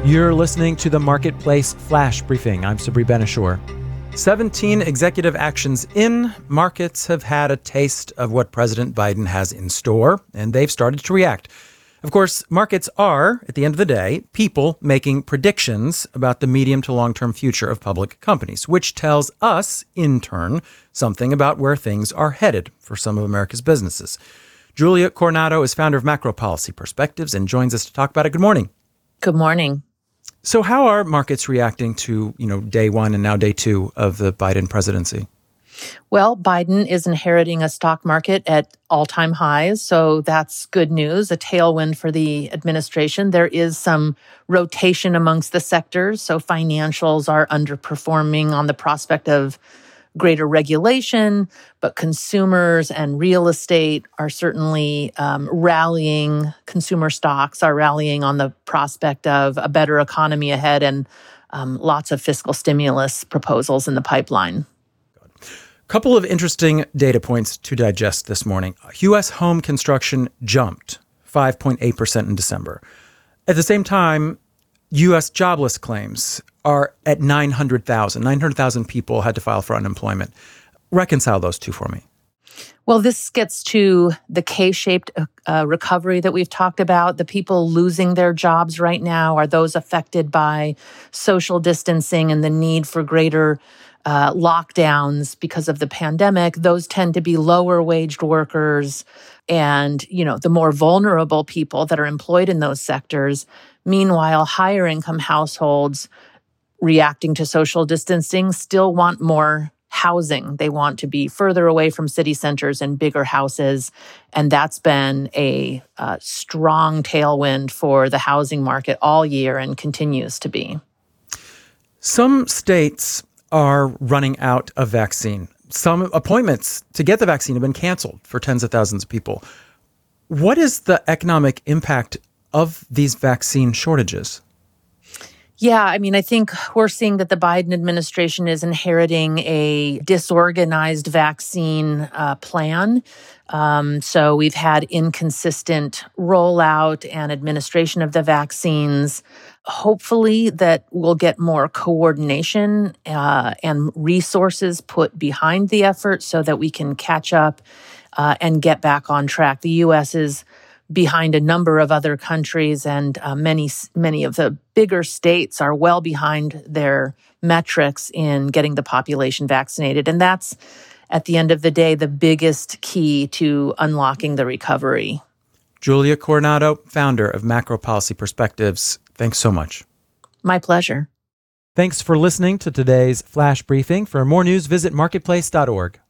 You're listening to the Marketplace Flash Briefing. I'm Sabri Ben-Achour. 17 executive actions in, markets have had a taste of what President Biden has in store, and they've started to react. Of course, markets are, at the end of the day, people making predictions about the medium to long-term future of public companies, which tells us, in turn, something about where things are headed for some of America's businesses. Julia Coronado is founder of Macro Policy Perspectives and joins us to talk about it. Good morning. Good morning. So how are markets reacting to, day one and now day two of the Biden presidency? Well, Biden is inheriting a stock market at all-time highs, so that's good news, a tailwind for the administration. There is some rotation amongst the sectors, so financials are underperforming on the prospect of greater regulation, but consumers and real estate are certainly rallying. Consumer stocks are rallying on the prospect of a better economy ahead and lots of fiscal stimulus proposals in the pipeline. Couple of interesting data points to digest this morning. U.S. home construction jumped 5.8% in December. At the same time, U.S. jobless claims are at 900,000. 900,000 people had to file for unemployment. Reconcile those two for me. Well, this gets to the K-shaped recovery that we've talked about. The people losing their jobs right now are those affected by social distancing and the need for greater lockdowns because of the pandemic. Those tend to be lower waged workers and, the more vulnerable people that are employed in those sectors. Meanwhile, higher income households reacting to social distancing still want more housing. They want to be further away from city centers and bigger houses. And that's been a strong tailwind for the housing market all year and continues to be. Some states are running out of vaccine. Some appointments to get the vaccine have been canceled for tens of thousands of people. What is the economic impact of these vaccine shortages? Yeah, I think we're seeing that the Biden administration is inheriting a disorganized vaccine plan. So we've had inconsistent rollout and administration of the vaccines. Hopefully that we'll get more coordination and resources put behind the effort so that we can catch up and get back on track. The U.S. is behind a number of other countries, and many of the bigger states are well behind their metrics in getting the population vaccinated. And that's, at the end of the day, the biggest key to unlocking the recovery. Julia Coronado, founder of Macro Policy Perspectives, thanks so much. My pleasure. Thanks for listening to today's Flash Briefing. For more news, visit marketplace.org.